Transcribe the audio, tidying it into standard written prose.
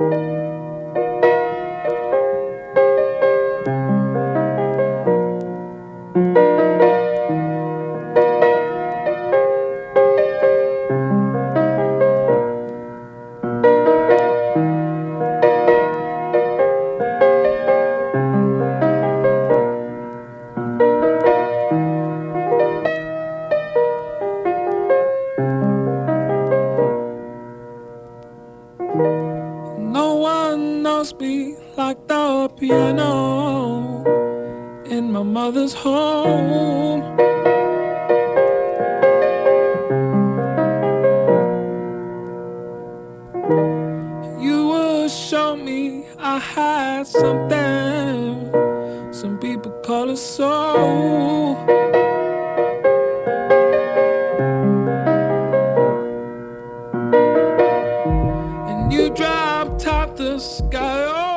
No one knows me like the piano in my mother's home. You would show me I had something some people call a soul. And you dropped out the sky.